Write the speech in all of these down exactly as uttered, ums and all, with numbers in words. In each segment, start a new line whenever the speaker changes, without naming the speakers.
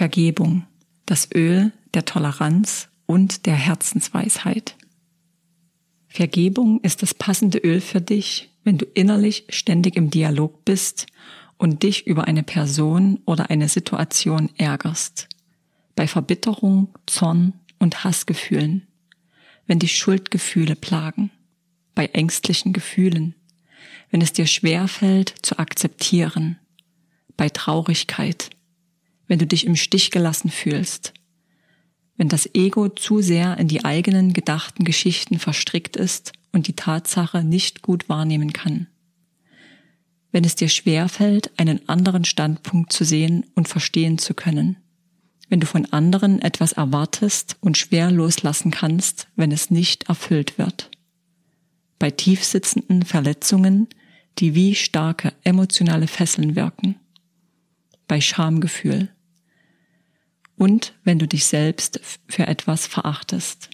Vergebung, das Öl der Toleranz und der Herzensweisheit. Vergebung ist das passende Öl für dich, wenn du innerlich ständig im Dialog bist und dich über eine Person oder eine Situation ärgerst. Bei Verbitterung, Zorn und Hassgefühlen, wenn dich Schuldgefühle plagen, bei ängstlichen Gefühlen, wenn es dir schwerfällt zu akzeptieren, bei Traurigkeit, wenn du dich im Stich gelassen fühlst, wenn das Ego zu sehr in die eigenen gedachten Geschichten verstrickt ist und die Tatsache nicht gut wahrnehmen kann, wenn es dir schwerfällt, einen anderen Standpunkt zu sehen und verstehen zu können, wenn du von anderen etwas erwartest und schwer loslassen kannst, wenn es nicht erfüllt wird, bei tiefsitzenden Verletzungen, die wie starke emotionale Fesseln wirken, bei Schamgefühl und wenn du dich selbst für etwas verachtest.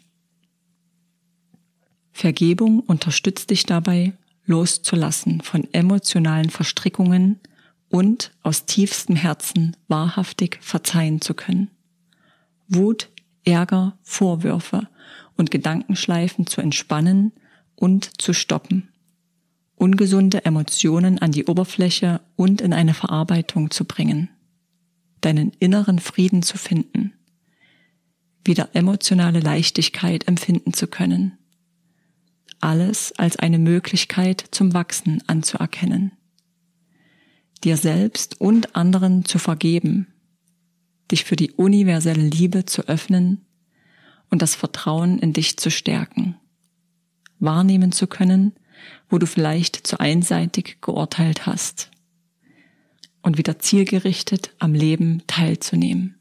Vergebung unterstützt dich dabei, loszulassen von emotionalen Verstrickungen und aus tiefstem Herzen wahrhaftig verzeihen zu können. Wut, Ärger, Vorwürfe und Gedankenschleifen zu entspannen und zu stoppen. Ungesunde Emotionen an die Oberfläche und in eine Verarbeitung zu bringen. Deinen inneren Frieden zu finden. Wieder emotionale Leichtigkeit empfinden zu können. Alles als eine Möglichkeit zum Wachsen anzuerkennen. Dir selbst und anderen zu vergeben, dich für die universelle Liebe zu öffnen und das Vertrauen in dich zu stärken. Wahrnehmen zu können, wo du vielleicht zu einseitig geurteilt hast und wieder zielgerichtet am Leben teilzunehmen.